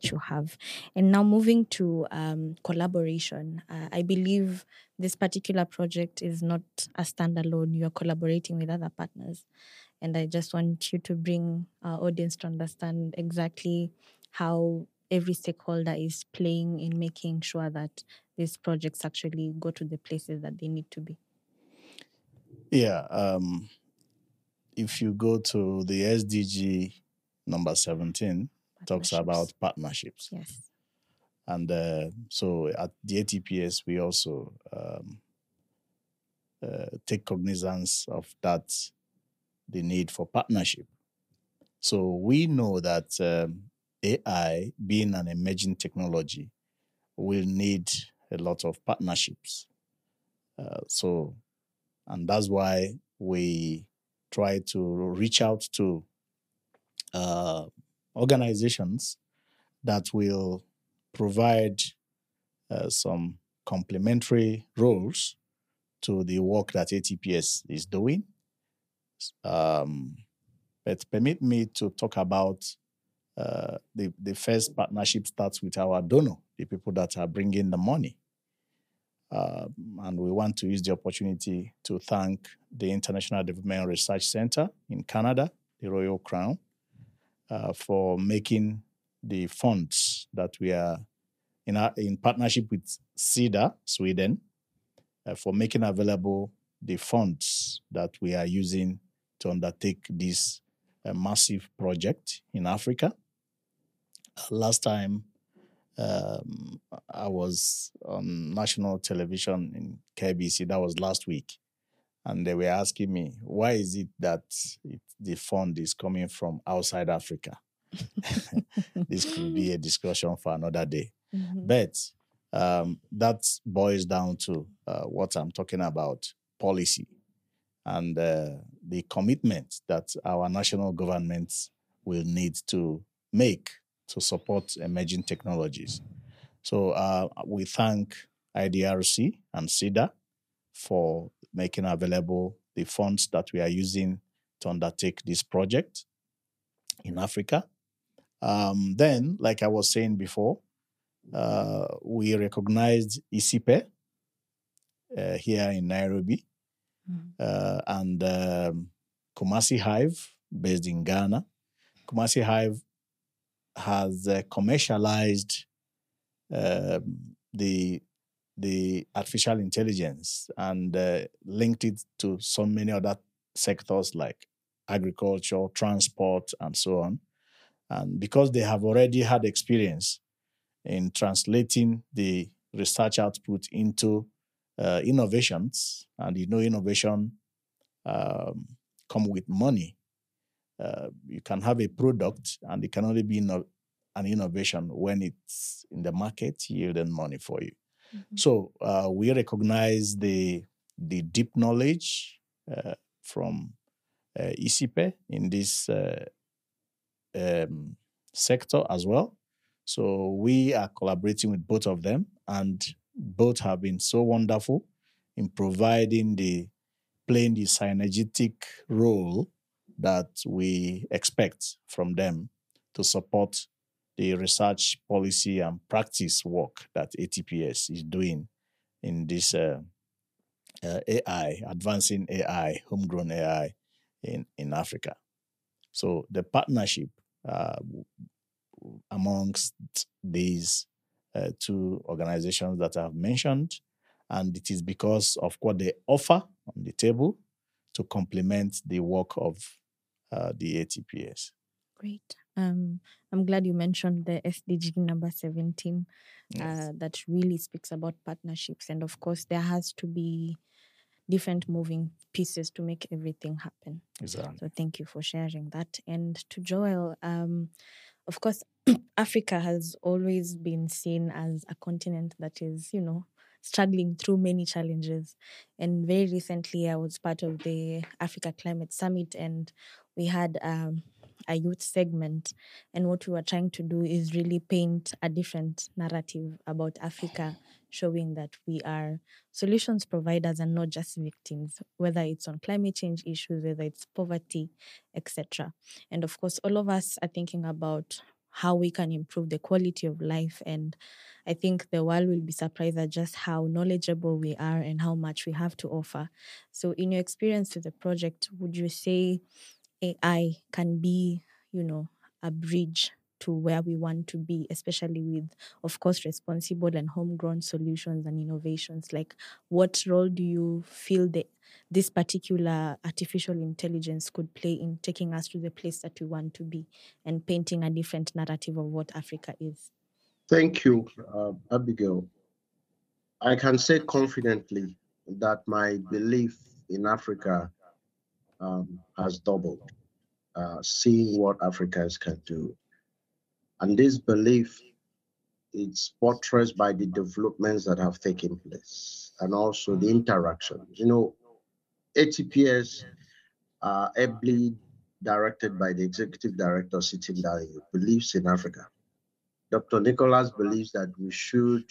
that you have. And now moving to collaboration, I believe this particular project is not a standalone. You're collaborating with other partners. And I just want you to bring our audience to understand exactly how every stakeholder is playing in making sure that these projects actually go to the places that they need to be. Yeah. If you go to the SDG number 17, talks about partnerships. Yes. And so at the ATPS, we also take cognizance of that, the need for partnership. So we know that AI, being an emerging technology, will need a lot of partnerships. And that's why we try to reach out to organizations that will provide some complementary roles to the work that ATPS is doing. But permit me to talk about the first partnership starts with our donor, the people that are bringing the money. And we want to use the opportunity to thank the International Development Research Center in Canada, the Royal Crown, for making the funds that we are in partnership with SIDA, Sweden, for making available the funds that we are using to undertake this massive project in Africa. Last time I was on national television in KBC, that was last week, and they were asking me, why is it that the fund is coming from outside Africa? This could be a discussion for another day. Mm-hmm. But that boils down to what I'm talking about, policy, and the commitment that our national governments will need to make to support emerging technologies. So we thank IDRC and SIDA for making available the funds that we are using to undertake this project in Africa. Then, like I was saying before, we recognized ICIPE here in Nairobi, and Kumasi Hive, based in Ghana. Kumasi Hive has commercialized the artificial intelligence and linked it to so many other sectors like agriculture, transport, and so on. And because they have already had experience in translating the research output into innovations, and innovation come with money. You can have a product, and it can only be an innovation when it's in the market yielding money for you. Mm-hmm. So we recognize the deep knowledge from ICIPE in this sector as well. So we are collaborating with both of them, and both have been so wonderful in playing the synergetic role that we expect from them to support the research, policy, and practice work that ATPS is doing in this AI, advancing AI, homegrown AI in Africa. So the partnership amongst these two organizations that I've mentioned, and it is because of what they offer on the table to complement the work of the ATPS. Great. I'm glad you mentioned the SDG number 17, yes, that really speaks about partnerships. And of course, there has to be different moving pieces to make everything happen. Exactly. So thank you for sharing that. And to Joel, of course, Africa has always been seen as a continent that is, struggling through many challenges. And very recently, I was part of the Africa Climate Summit, and we had a youth segment. And what we were trying to do is really paint a different narrative about Africa, showing that we are solutions providers and not just victims, whether it's on climate change issues, whether it's poverty, etc. And of course, all of us are thinking about how we can improve the quality of life. And I think the world will be surprised at just how knowledgeable we are and how much we have to offer. So, in your experience with the project, would you say AI can be, a bridge to where we want to be, especially with, of course, responsible and homegrown solutions and innovations? Like, what role do you feel that this particular artificial intelligence could play in taking us to the place that we want to be and painting a different narrative of what Africa is? Thank you, Abigail. I can say confidently that my belief in Africa has doubled, seeing what Africans can do. And this belief is buttressed by the developments that have taken place and also the interaction. ATPS, ably directed by the executive director sitting down here, believes in Africa. Dr. Nicholas believes that we should,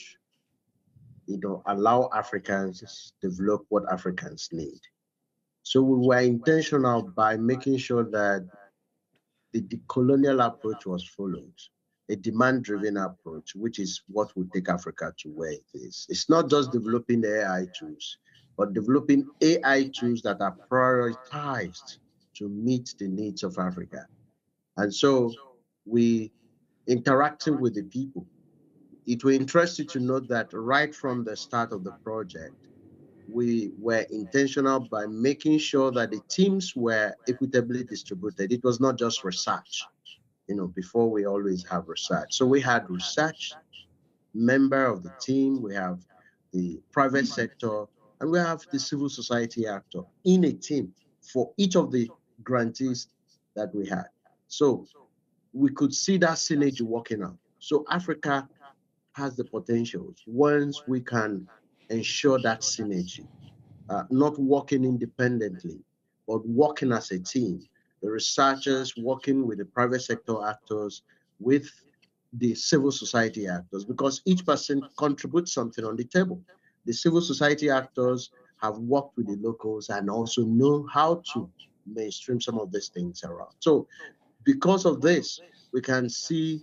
allow Africans develop what Africans need. So we were intentional by making sure that the decolonial approach was followed, a demand-driven approach, which is what will take Africa to where it is. It's not just developing the AI tools, but developing AI tools that are prioritized to meet the needs of Africa. And so we interacting with the people. It will interest you to note that right from the start of the project, we were intentional by making sure that the teams were equitably distributed. It was not just research. Before we always have research. So we had research member of the team, we have the private sector, and we have the civil society actor in a team for each of the grantees that we had. So we could see that synergy working out. So Africa has the potentials once we can ensure that synergy, not working independently, but working as a team. The researchers working with the private sector actors, with the civil society actors, because each person contributes something on the table. The civil society actors have worked with the locals and also know how to mainstream some of these things around. So because of this, we can see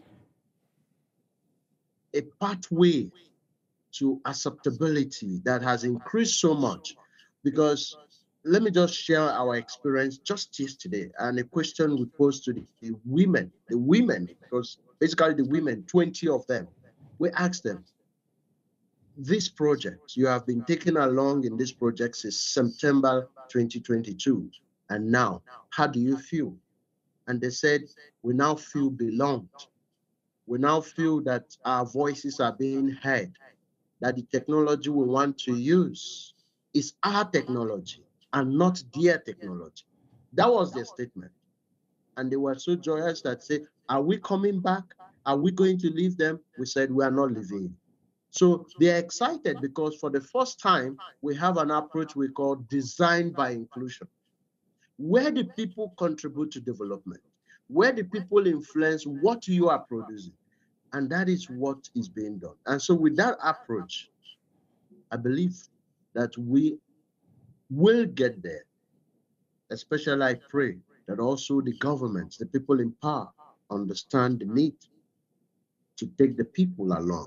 a pathway to acceptability that has increased so much. Because let me just share our experience just yesterday and a question we posed to the women, because basically the women, 20 of them, we asked them, this project, you have been taken along in this project since September 2022, and now, how do you feel? And they said, we now feel belonged. We now feel that our voices are being heard, that the technology we want to use is our technology and not their technology. That was their statement. And they were so joyous that said, are we coming back? Are we going to leave them? We said, we are not leaving. So they're excited because for the first time, we have an approach we call design by inclusion. Where do people contribute to development? Where do people influence what you are producing? And that is what is being done. And so with that approach, I believe that we will get there. Especially I pray that also the governments, the people in power, understand the need to take the people along.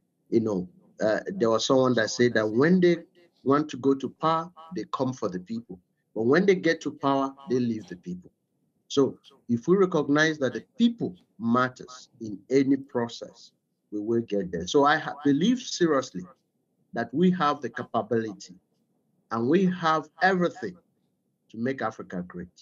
There was someone that said that when they want to go to power, they come for the people. But when they get to power, they leave the people. So if we recognize that the people matters in any process, we will get there. So I believe seriously that we have the capability and we have everything to make Africa great.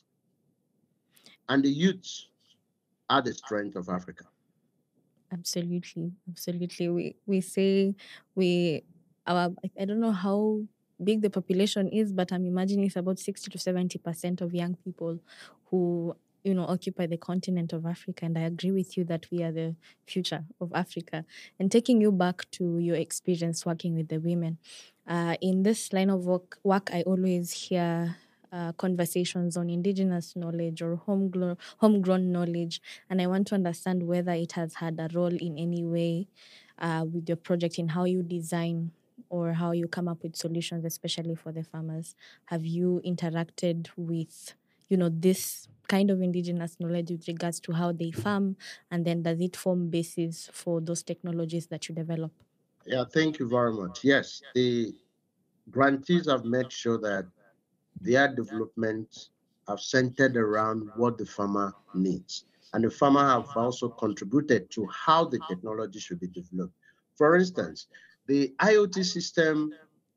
And the youths are the strength of Africa. Absolutely, absolutely. We say we our I don't know how big the population is, but I'm imagining it's about 60 to 70% of young people who occupy the continent of Africa. And I agree with you that we are the future of Africa. And taking you back to your experience working with the women, in this line of work I always hear conversations on indigenous knowledge or homegrown knowledge, and I want to understand whether it has had a role in any way with your project in how you design or how you come up with solutions, especially for the farmers. Have you interacted with this kind of indigenous knowledge with regards to how they farm, and then does it form basis for those technologies that you develop? Yeah, thank you very much. Yes, the grantees have made sure that their development have centered around what the farmer needs. And the farmer have also contributed to how the technology should be developed. For instance, the IoT system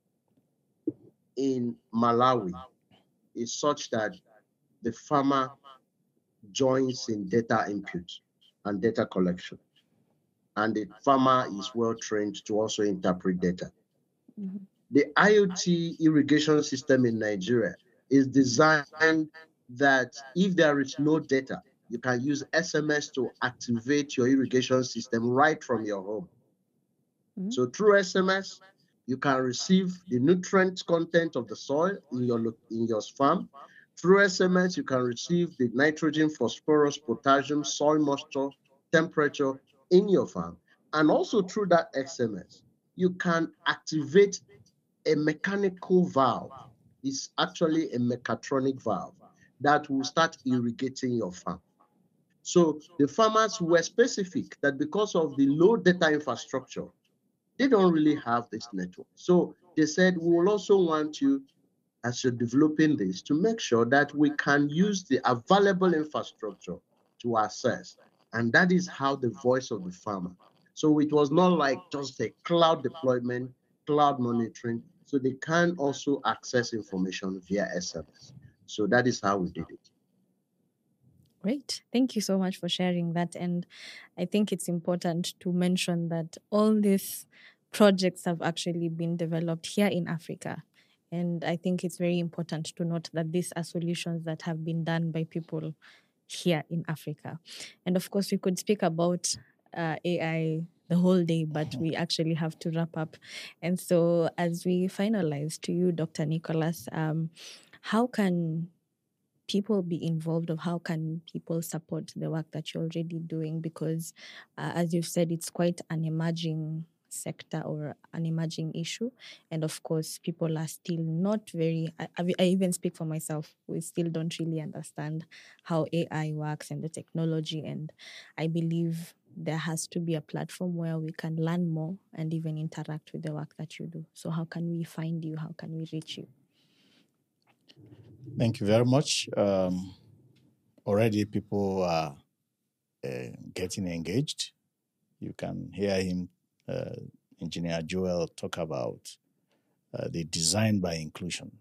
in Malawi is such that the farmer joins in data input and data collection. And the farmer is well trained to also interpret data. Mm-hmm. The IoT irrigation system in Nigeria is designed that if there is no data, you can use SMS to activate your irrigation system right from your home. Mm-hmm. So through SMS, you can receive the nutrient content of the soil in your farm. Through SMS, you can receive the nitrogen, phosphorus, potassium, soil moisture, temperature in your farm. And also through that SMS, you can activate a mechanical valve. It's actually a mechatronic valve that will start irrigating your farm. So the farmers were specific that because of the low data infrastructure, they don't really have this network. So they said, we will also want you, as you're developing this, to make sure that we can use the available infrastructure to access. And that is how the voice of the farmer. So it was not like just a cloud deployment, cloud monitoring. So they can also access information via SMS. So that is how we did it. Great. Thank you so much for sharing that. And I think it's important to mention that all these projects have actually been developed here in Africa. And I think it's very important to note that these are solutions that have been done by people here in Africa. And of course, we could speak about AI the whole day, but we actually have to wrap up. And so as we finalize, to you, Dr. Nicholas, how can people be involved, or how can people support the work that you're already doing? Because as you've said, it's quite an emerging sector or an emerging issue, and of course people are still not very, I even speak for myself, we still don't really understand how AI works and the technology, and I believe there has to be a platform where we can learn more and even interact with the work that you do. So how can we find you? How can we reach you? Thank you very much. Already people are getting engaged. You can hear him, Engineer Joel, talk about the design by inclusion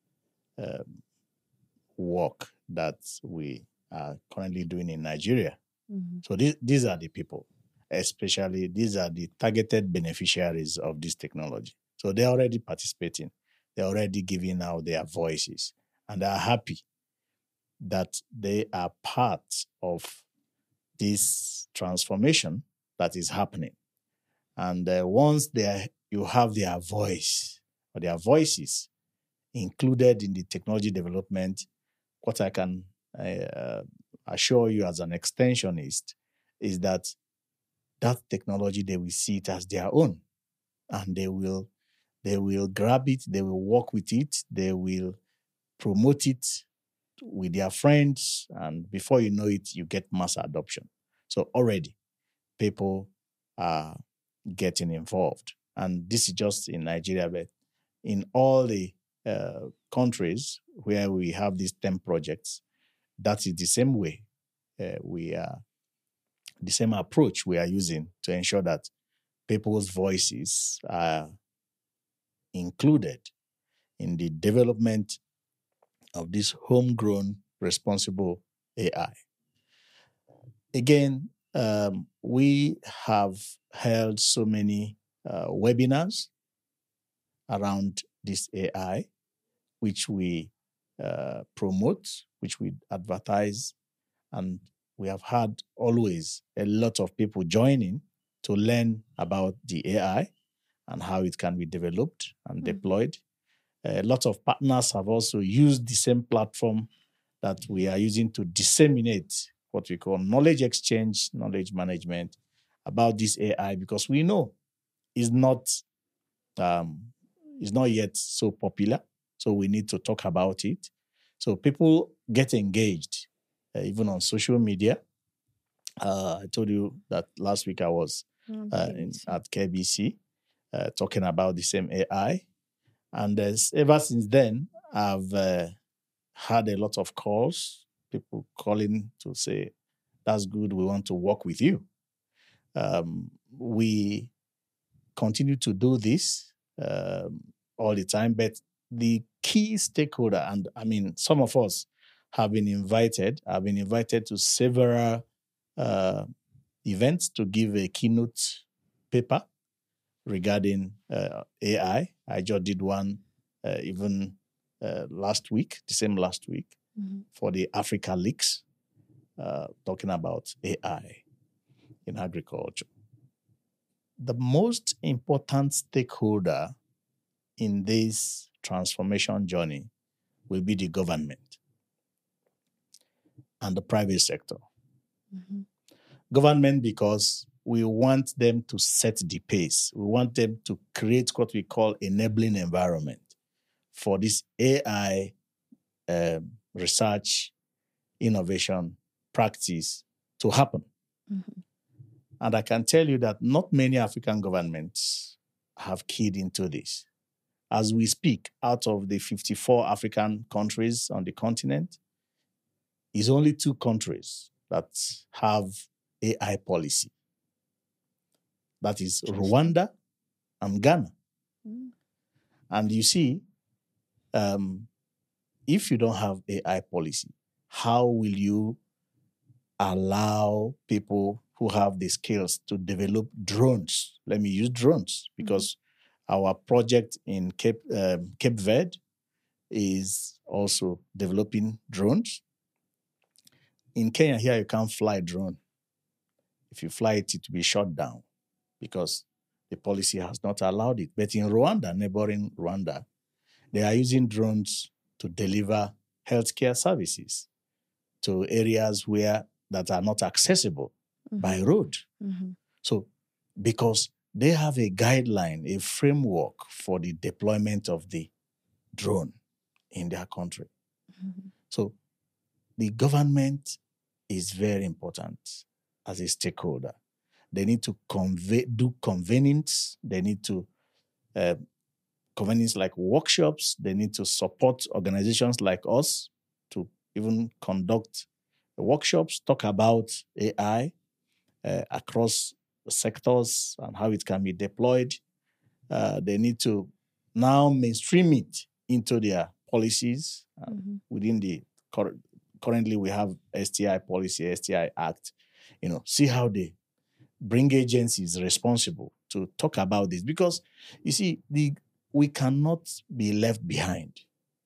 work that we are currently doing in Nigeria. Mm-hmm. So these are the people, especially these are the targeted beneficiaries of this technology. So they're already participating. They're already giving out their voices, and they are happy that they are part of this transformation that is happening. And once you have their voice or their voices included in the technology development, what I can assure you as an extensionist is that technology, they will see it as their own, and they will grab it, they will work with it, they will promote it with their friends, and before you know it, you get mass adoption. So already people are getting involved. And this is just in Nigeria, but in all the countries where we have these STEM projects, that is the same way the same approach we are using to ensure that people's voices are included in the development of this homegrown responsible AI. Again, we have held so many webinars around this AI, which we promote, which we advertise, and we have had always a lot of people joining to learn about the AI and how it can be developed and deployed. A lot of partners have also used the same platform that we are using to disseminate what we call knowledge exchange, knowledge management about this AI, because we know it's not yet so popular. So we need to talk about it. So people get engaged, even on social media. I told you that last week I was at KBC talking about the same AI. And ever since then, I've had a lot of calls, people calling to say, that's good, we want to work with you. We continue to do this all the time, but the key stakeholder, and I mean, some of us have been invited. I've been invited to several events to give a keynote paper regarding AI. I just did one even last week, the same last week, for the Africa Leaks, talking about AI in agriculture. The most important stakeholder in this transformation journey will be the government and the private sector. Government, because we want them to set the pace. We want them to create what we call enabling environment for this AI research, innovation, practice to happen. And I can tell you that not many African governments have keyed into this. As we speak, out of the 54 African countries on the continent, it's only 2 countries that have AI policy. That is Rwanda and Ghana. And you see, if you don't have AI policy, how will you allow people who have the skills to develop drones? Let me use drones because our project in Cape Verde is also developing drones. In Kenya here, you can't fly a drone. If you fly it, it will be shut down because the policy has not allowed it. But in Rwanda, neighboring Rwanda, they are using drones to deliver healthcare services to areas that are not accessible by road. So, because they have a guideline, a framework for the deployment of the drone in their country. So, the government is very important as a stakeholder. They need to do convenings. They need to convenings like workshops. They need to support organizations like us to even conduct workshops, talk about AI across sectors and how it can be deployed. They need to now mainstream it into their policies within the currently we have STI policy, STI Act. See how they bring agencies responsible to talk about this, because you see, we cannot be left behind.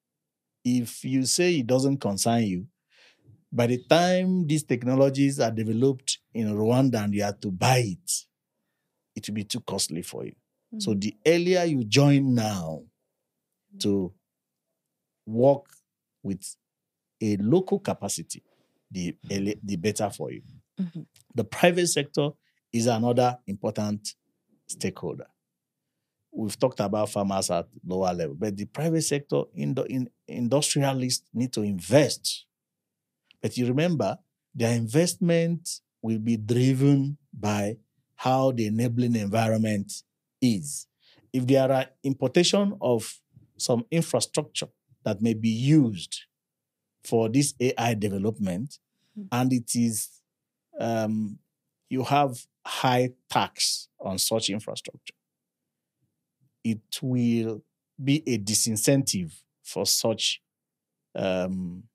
If you say it doesn't concern you, by the time these technologies are developed in Rwanda and you have to buy it, it will be too costly for you. So the earlier you join now to work with a local capacity, the better for you. The private sector is another important stakeholder. We've talked about farmers at lower level, but the private sector, industrialists need to invest. But you remember, their investment will be driven by how the enabling environment is. If there are importation of some infrastructure that may be used for this AI development, and it is, you have high tax on such infrastructure, it will be a disincentive for such a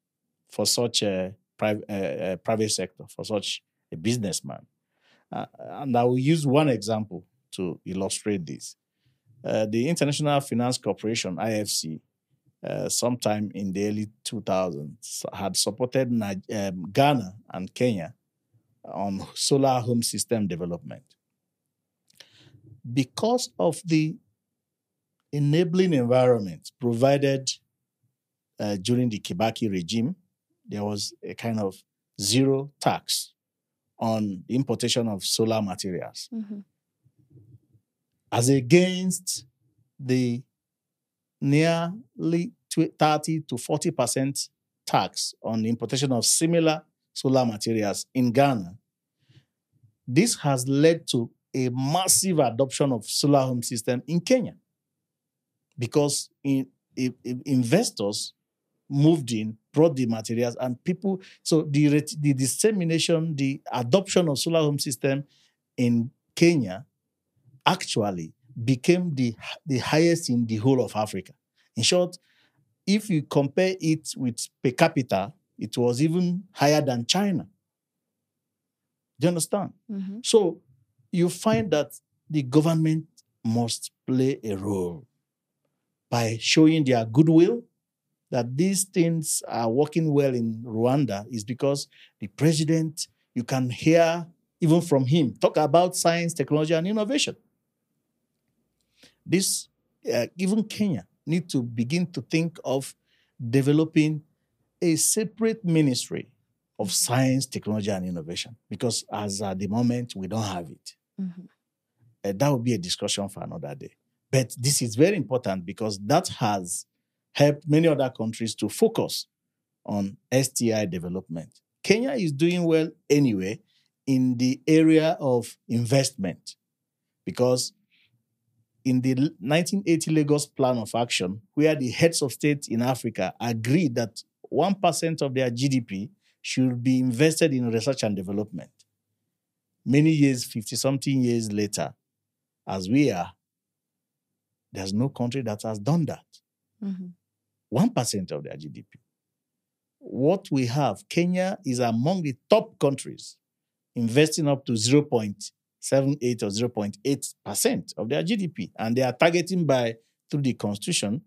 private sector, for such a businessman. And I will use one example to illustrate this. The International Finance Corporation, IFC, sometime in the early 2000s, had supported Ghana and Kenya on solar home system development. Because of the enabling environment provided during the Kibaki regime, there was a kind of zero tax on the importation of solar materials, as against the nearly 30 to 40% tax on the importation of similar solar materials in Ghana, this has led to a massive adoption of solar home system in Kenya because investors moved in, brought the materials, and people. So the dissemination, the adoption of solar home system in Kenya actually became the highest in the whole of Africa. In short, if you compare it with per capita, it was even higher than China. Do you understand? Mm-hmm. So you find that the government must play a role by showing their goodwill that these things are working well in Rwanda is because the president, you can hear even from him, talk about science, technology, and innovation. This, even Kenya, need to begin to think of developing a separate ministry of science, technology, and innovation because as at the moment, we don't have it. Mm-hmm. That would be a discussion for another day. But this is very important because that has helped many other countries to focus on STI development. Kenya is doing well anyway in the area of investment because in the 1980 Lagos Plan of Action, where the heads of state in Africa agreed that 1% of their GDP should be invested in research and development. Many years, 50-something years later, as we are, there's no country that has done that. Mm-hmm. 1% of their GDP. What we have, Kenya is among the top countries investing up to 0.78 or 0.8% of their GDP. And they are targeting through the Constitution,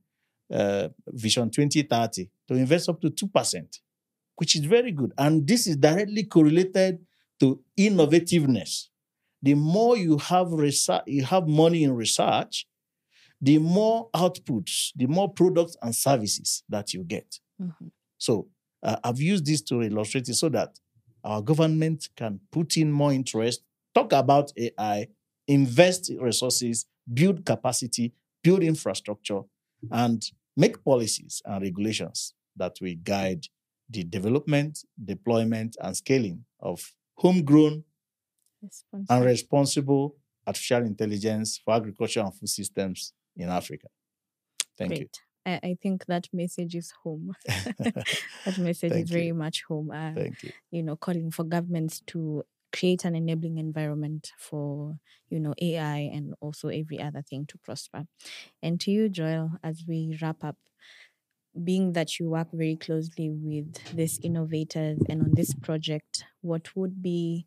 Vision 2030, to invest up to 2%, which is very good. And this is directly correlated to innovativeness. The more you have research, you have money in research, the more outputs, the more products and services that you get. Mm-hmm. So I've used this to illustrate it so that our government can put in more interest, talk about AI, invest resources, build capacity, build infrastructure, and make policies and regulations that will guide the development, deployment, and scaling of homegrown and responsible artificial intelligence for agriculture and food systems in Africa. Thank you. I think that message is home. That message is very much home. Thank you. Calling for governments to create an enabling environment for, AI and also every other thing to prosper. And to you, Joel, as we wrap up, being that you work very closely with these innovators and on this project, what would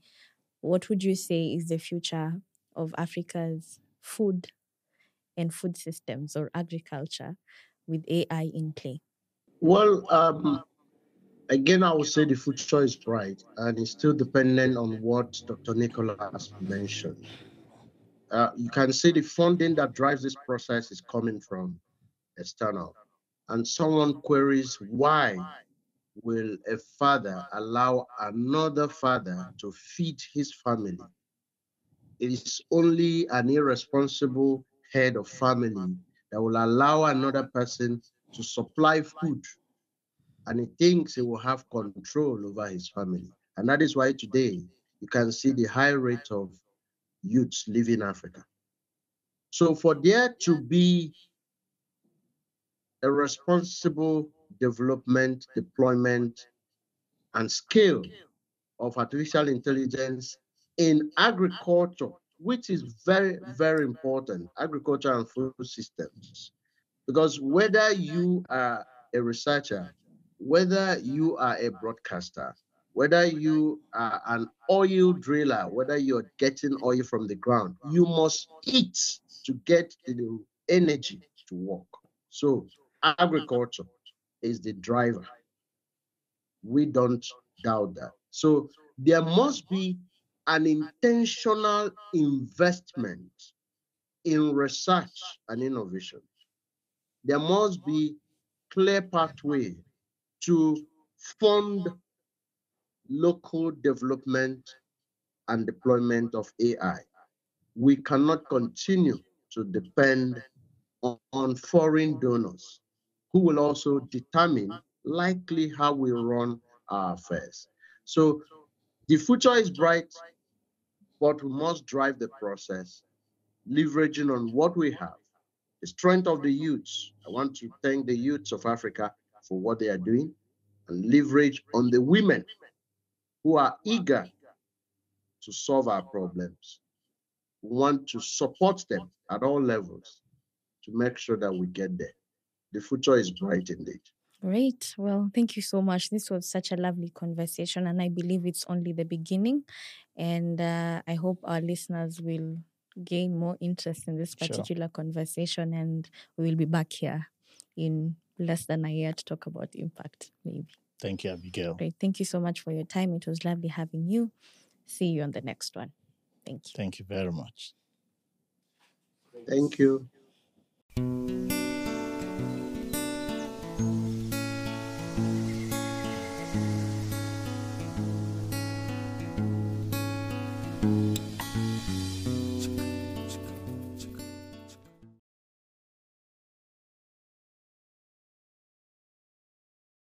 you say is the future of Africa's food and food systems or agriculture with AI in play? Well, again, I would say the future is bright and it's still dependent on what Dr. Nicholas mentioned. You can see the funding that drives this process is coming from external. And someone queries, why will a father allow another father to feed his family? It is only an irresponsible head of family that will allow another person to supply food, and he thinks he will have control over his family. And that is why today you can see the high rate of youths leaving Africa. So for there to be a responsible development, deployment, and scale of artificial intelligence in agriculture, which is very, very important, agriculture and food systems. Because whether you are a researcher, whether you are a broadcaster, whether you are an oil driller, whether you're getting oil from the ground, you must eat to get the energy to work. So agriculture is the driver. We don't doubt that. So there must be an intentional investment in research and innovation. There must be clear pathway to fund local development and deployment of AI. We cannot continue to depend on foreign donors who will also determine, likely how we run our affairs. So the future is bright, but we must drive the process, leveraging on what we have. The strength of the youths. I want to thank the youths of Africa for what they are doing and leverage on the women who are eager to solve our problems. We want to support them at all levels to make sure that we get there. The future is bright indeed. Great. Well, thank you so much. This was such a lovely conversation, and I believe it's only the beginning. And I hope our listeners will gain more interest in this particular conversation, and we will be back here in less than a year to talk about impact, maybe. Thank you, Abigail. Great. Thank you so much for your time. It was lovely having you. See you on the next one. Thank you. Thank you very much. Thank you.